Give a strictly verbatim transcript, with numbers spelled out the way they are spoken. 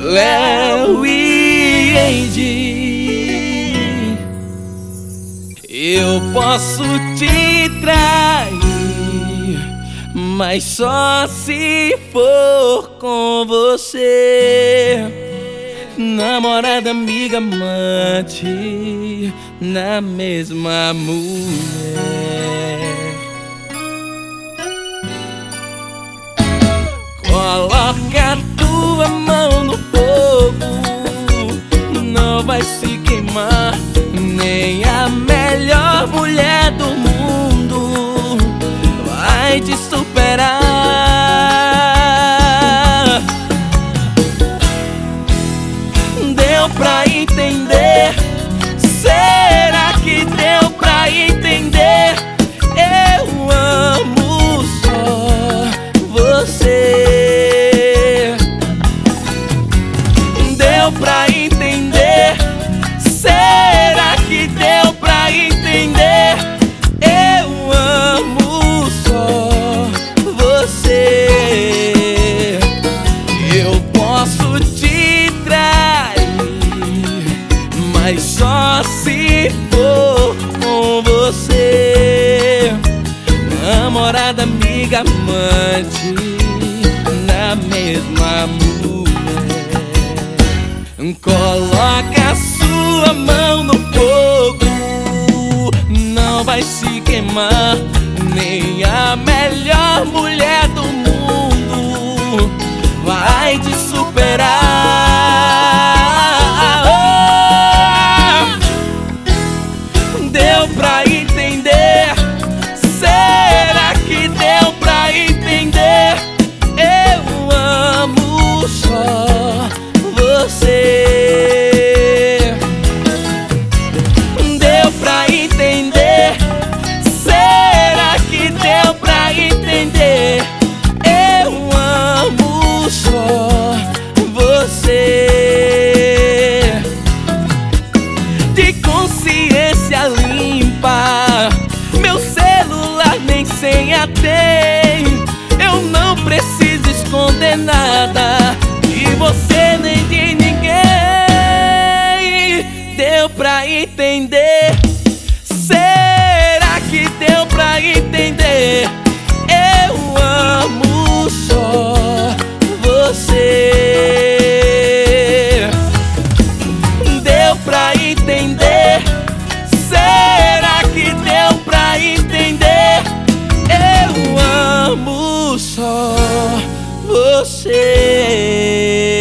Léo e Andy. Eu posso te trair, mas só se for com você. Namorada, amiga, amante, na mesma mulher. Coloca a tua mão no fogo, não vai se queimar. Nem a melhor mulher do mundo vai te superar. Deu pra entender? Será que deu pra entender? Eu amo só você. Deu pra entender? Será que deu pra entender? Eu amo só você. Eu posso te trair, mas só se for com você. Namorada, amiga, amante, na mesma mulher. Coloca a sua mão no fogo, não vai se queimar. Nem a melhor mulher do mundo vai te superar. Deu pra entender? Será que deu pra entender? Eu amo só você. Deu pra entender? Será que deu pra entender? Eu amo só você. De consciência limpa, meu celular nem senha tem. Eu não preciso esconder nada de você nem de ninguém. Deu pra entender? Será que deu pra entender? Eu amo só você. Deu pra entender? Será que deu pra entender? Eu amo só você.